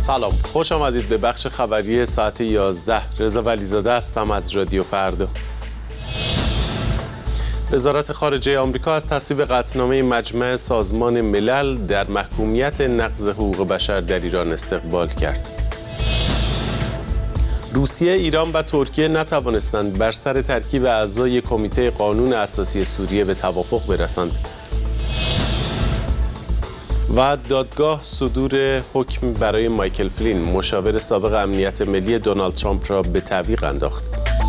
سلام، خوش آمدید به بخش خبری ساعت 11. رضا ولیزاده هستم از رادیو فردا. وزارت خارجه آمریکا از تصویب قطعنامه مجمع سازمان ملل در محکومیت نقض حقوق بشر در ایران استقبال کرد. روسیه، ایران و ترکیه نتوانستند بر سر ترکیب اعضای کمیته قانون اساسی سوریه به توافق برسند. و دادگاه صدور حکم برای مایکل فلین، مشاور سابق امنیت ملی دونالد ترامپ را به تعویق انداخت.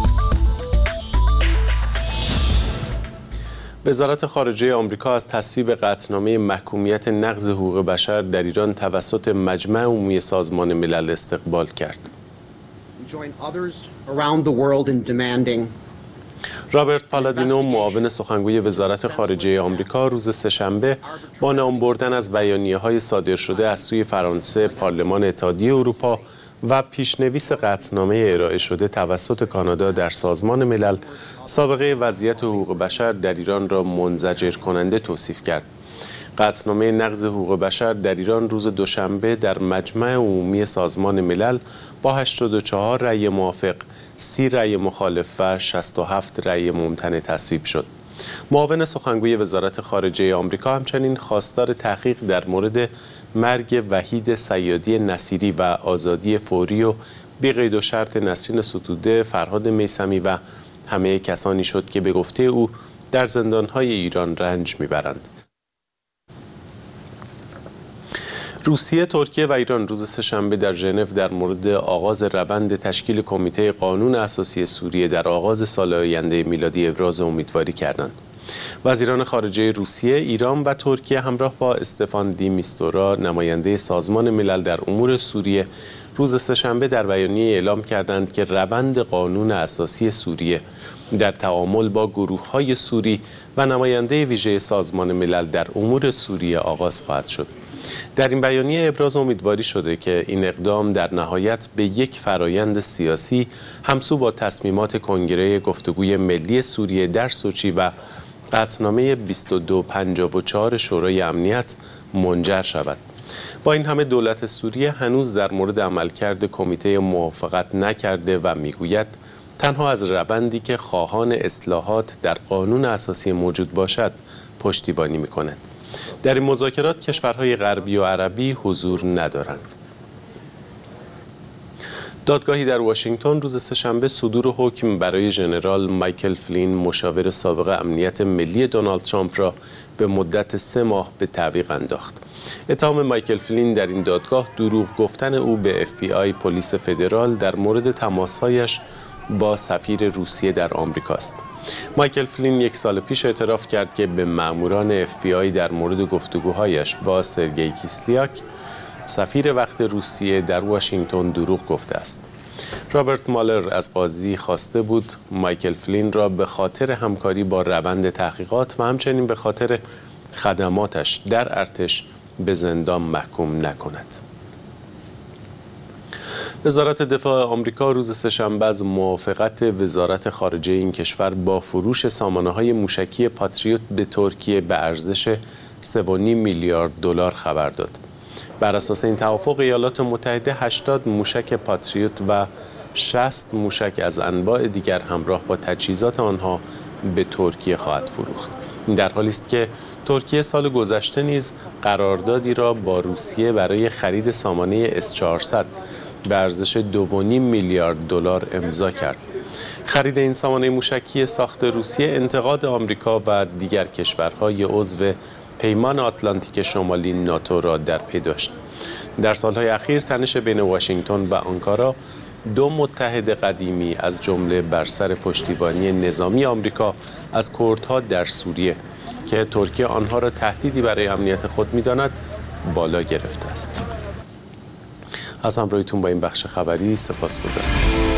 وزارت خارجه آمریکا از تصویب قطعنامه محکومیت نقض حقوق بشر در ایران توسط مجمع عمومی سازمان ملل استقبال کرد. رابرت پالادینو، معاون سخنگوی وزارت خارجه آمریکا، روز سه‌شنبه با نام بردن از بیانیه‌های صادر شده از سوی فرانسه، پارلمان اتحادیه اروپا و پیشنویس قطعنامه ارائه شده توسط کانادا در سازمان ملل، سابقه وضعیت حقوق بشر در ایران را منزجر کننده توصیف کرد. قطعنامه نقض حقوق بشر در ایران روز دوشنبه در مجمع عمومی سازمان ملل با 84 رأی موافق، 30 رأی مخالف و 67 رأی ممتنع تصویب شد. معاون سخنگوی وزارت خارجه آمریکا همچنین خواستار تحقیق در مورد مرگ وحید صیادی نصیری و آزادی فوری و بی قید و شرط نسرین ستوده، فرهاد میثمی و همه کسانی شد که به گفته او در زندان‌های ایران رنج می‌برند. روسیه، ترکیه و ایران روز سه‌شنبه در ژنو در مورد آغاز روند تشکیل کمیته قانون اساسی سوریه در آغاز سال آینده میلادی ابراز امیدواری کردند. وزیران خارجه روسیه، ایران و ترکیه همراه با استفان دی میستورا، نماینده سازمان ملل در امور سوریه، روز سه‌شنبه در بیانیه اعلام کردند که روند قانون اساسی سوریه در تعامل با گروه‌های سوری و نماینده ویژه سازمان ملل در امور سوریه آغاز خواهد شد. در این بیانیه ابراز امیدواری شده که این اقدام در نهایت به یک فرایند سیاسی همسو با تصمیمات کنگره گفتگوی ملی سوریه در سوچی و قطعنامه 2254 شورای امنیت منجر شود. با این همه دولت سوریه هنوز در مورد عملکرد کمیته موافقت نکرده و میگوید تنها از روندی که خواهان اصلاحات در قانون اساسی موجود باشد پشتیبانی می‌کند. در این مذاکرات کشورهای غربی و عربی حضور ندارند. دادگاهی در واشنگتن روز سه‌شنبه صدور حکم برای ژنرال مایکل فلین، مشاور سابق امنیت ملی دونالد ترامپ را به مدت 3 ماه به تعویق انداخت. اتهام مایکل فلین در این دادگاه دروغ گفتن او به FBI، پلیس فدرال، در مورد تماس‌هایش با سفیر روسیه در آمریکا است. مایکل فلین 1 سال پیش اعتراف کرد که به ماموران FBI در مورد گفتگوهایش با سرگئی کیسلیاک، سفیر وقت روسیه در واشنگتن، دروغ گفته است. رابرت مالر از قاضی خواسته بود مایکل فلین را به خاطر همکاری با روند تحقیقات و همچنین به خاطر خدماتش در ارتش به زندان محکوم نکند. وزارت دفاع آمریکا روز سه‌شنبه از موافقت وزارت خارجه این کشور با فروش سامانه‌های موشکی پاتریوت به ترکیه به ارزش 3.5 میلیارد دلار خبر داد. بر اساس این توافق ایالات متحده 80 موشک پاتریوت و 60 موشک از انواع دیگر همراه با تجهیزات آنها به ترکیه خواهد فروخت. در حالی است که ترکیه سال گذشته نیز قراردادی را با روسیه برای خرید سامانه S-400 به ارزش 2.5 میلیارد دلار امضا کرد. خرید این سامانه موشکی ساخت روسیه انتقاد آمریکا و دیگر کشورهای عضو پیمان آتلانتیک شمالی ناتو را در پی داشت. در سالهای اخیر تنش بین واشنگتن و آنکارا، 2 متحد قدیمی از جمله بر سر پشتیبانی نظامی آمریکا از کردها در سوریه که ترکیه آنها را تهدیدی برای امنیت خود می‌داند، بالا گرفته است. از همراهیتون با این بخش خبری سپاسگزارم.